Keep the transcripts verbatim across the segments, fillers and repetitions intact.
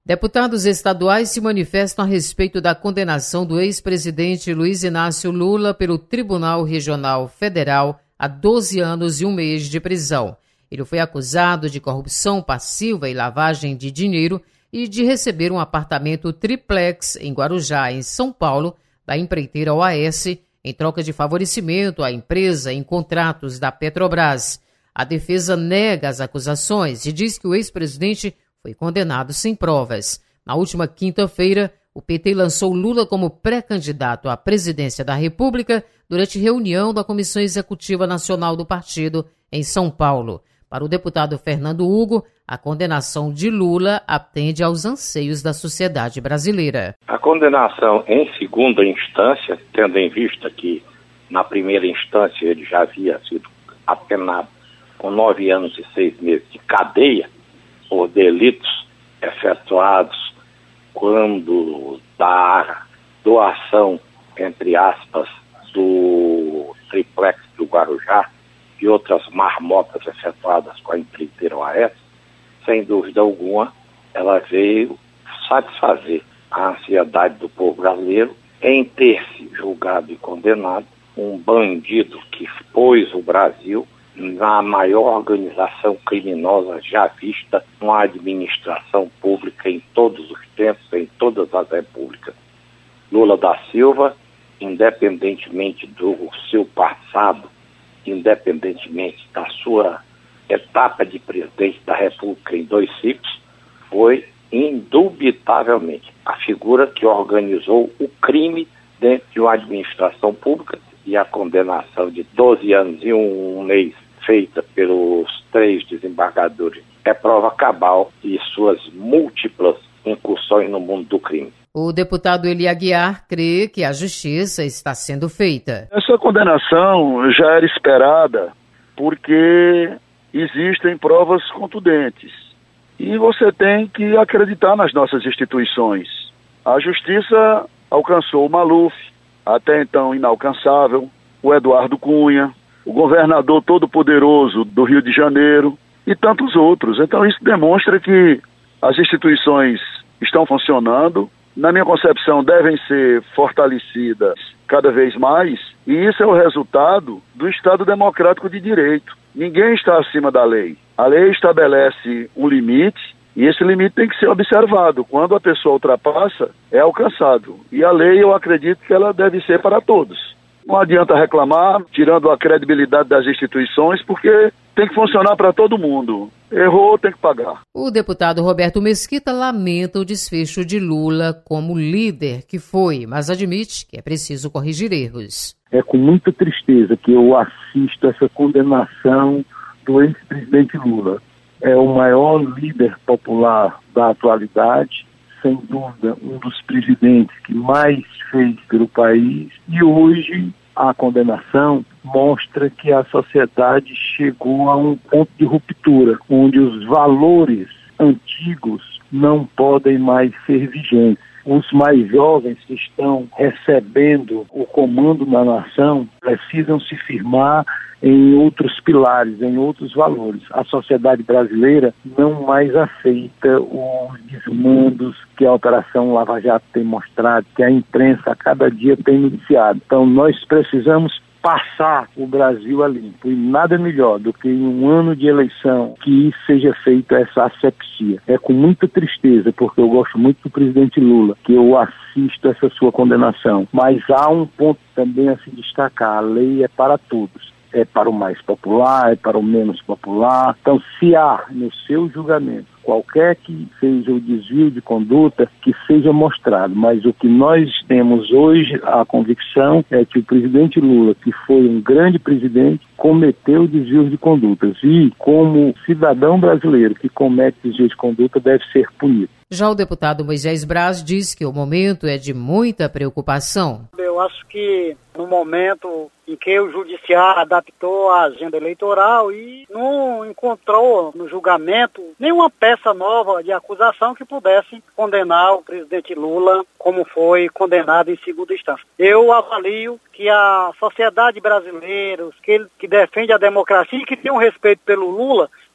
Deputados estaduais se manifestam a respeito da condenação do ex-presidente Luiz Inácio Lula pelo Tribunal Regional Federal a doze anos e um mês de prisão. Ele foi acusado de corrupção passiva e lavagem de dinheiro e de receber um apartamento triplex em Guarujá, em São Paulo, da empreiteira O A S, em troca de favorecimento à empresa em contratos da Petrobras. A defesa nega as acusações e diz que o ex-presidente foi condenado sem provas. Na última quinta-feira, o P T lançou Lula como pré-candidato à presidência da República durante reunião da Comissão Executiva Nacional do partido em São Paulo. Para o deputado Fernando Hugo, a condenação de Lula atende aos anseios da sociedade brasileira. A condenação em segunda instância, tendo em vista que na primeira instância ele já havia sido apenado com nove anos e seis meses de cadeia por delitos efetuados quando da doação, entre aspas, do triplex do Guarujá e outras marmotas efetuadas com a empreiteira O A S, sem dúvida alguma, ela veio satisfazer a ansiedade do povo brasileiro em ter se julgado e condenado um bandido que pôs o Brasil na maior organização criminosa já vista numa administração pública em todos os tempos, em todas as repúblicas. Lula da Silva, independentemente do seu passado, independentemente da sua etapa de presidente da República em dois ciclos, foi indubitavelmente a figura que organizou o crime dentro de uma administração pública, e a condenação de doze anos e um mês feita pelos três desembargadores é prova cabal de suas múltiplas incursões no mundo do crime. O deputado Eli Aguiar crê que a justiça está sendo feita. Essa condenação já era esperada porque existem provas contundentes. E você tem que acreditar nas nossas instituições. A justiça alcançou o Maluf, até então inalcançável, o Eduardo Cunha, o governador todo-poderoso do Rio de Janeiro e tantos outros. Então isso demonstra que as instituições estão funcionando, na minha concepção devem ser fortalecidas cada vez mais, e isso é o resultado do Estado Democrático de Direito. Ninguém está acima da lei. A lei estabelece um limite e esse limite tem que ser observado. Quando a pessoa ultrapassa, é alcançado. E a lei, eu acredito que ela deve ser para todos. Não adianta reclamar, tirando a credibilidade das instituições, porque tem que funcionar para todo mundo. Errou, tem que pagar. O deputado Roberto Mesquita lamenta o desfecho de Lula como líder que foi, mas admite que é preciso corrigir erros. É com muita tristeza que eu assisto essa condenação do ex-presidente Lula. É o maior líder popular da atualidade, sem dúvida um dos presidentes que mais fez pelo país, e hoje a condenação mostra que a sociedade chegou a um ponto de ruptura, onde os valores antigos não podem mais ser vigentes. Os mais jovens que estão recebendo o comando da nação precisam se firmar em outros pilares, em outros valores. A sociedade brasileira não mais aceita os desmandos que a Operação Lava Jato tem mostrado, que a imprensa a cada dia tem noticiado. Então nós precisamos passar o Brasil a limpo, e nada melhor do que em um ano de eleição que seja feita essa asepsia. É com muita tristeza, porque eu gosto muito do presidente Lula, que eu assisto essa sua condenação, mas há um ponto também a se destacar: a lei é para todos. É para o mais popular, é para o menos popular. Então, se há no seu julgamento qualquer que seja o desvio de conduta, que seja mostrado. Mas o que nós temos hoje, a convicção, é que o presidente Lula, que foi um grande presidente, cometeu desvios de condutas. E, como cidadão brasileiro que comete desvios de conduta, deve ser punido. Já o deputado Moisés Braz diz que o momento é de muita preocupação. Eu acho que no momento em que o judiciário adaptou a agenda eleitoral e não encontrou no julgamento nenhuma peça nova de acusação que pudesse condenar o presidente Lula como foi condenado em segunda instância. Eu avalio que a sociedade brasileira, os que, que defende a democracia e que tem um respeito pelo Lula,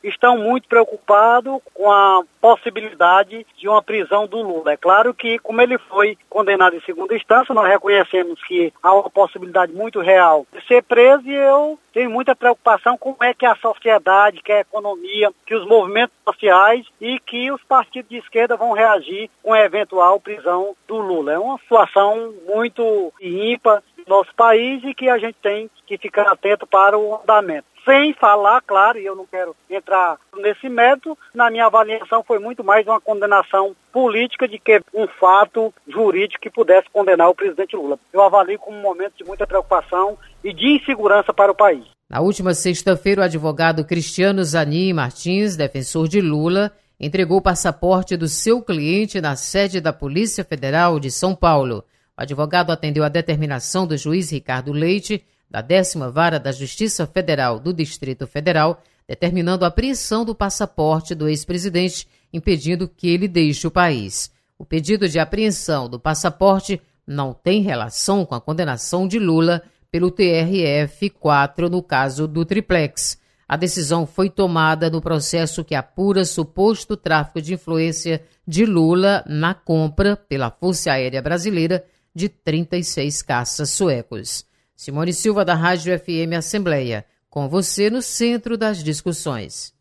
estão muito preocupados com a possibilidade de uma prisão do Lula. É claro que, como ele foi condenado em segunda instância, nós reconhecemos que há uma possibilidade muito real de ser preso, e eu tenho muita preocupação com como é que a sociedade, que a economia, que os movimentos sociais e que os partidos de esquerda vão reagir com a eventual prisão do Lula. É uma situação muito ímpar no nosso país e que a gente tem que ficar atento para o andamento. Sem falar, claro, e eu não quero entrar nesse mérito, na minha avaliação foi muito mais uma condenação política de que um fato jurídico que pudesse condenar o presidente Lula. Eu avalio como um momento de muita preocupação e de insegurança para o país. Na última sexta-feira, o advogado Cristiano Zanin Martins, defensor de Lula, entregou o passaporte do seu cliente na sede da Polícia Federal de São Paulo. O advogado atendeu a determinação do juiz Ricardo Leite, da décima Vara da Justiça Federal do Distrito Federal, determinando a apreensão do passaporte do ex-presidente, impedindo que ele deixe o país. O pedido de apreensão do passaporte não tem relação com a condenação de Lula pelo T R F quatro no caso do Triplex. A decisão foi tomada no processo que apura suposto tráfico de influência de Lula na compra pela Força Aérea Brasileira de trinta e seis caças suecos. Simone Silva, da Rádio F M Assembleia, com você no centro das discussões.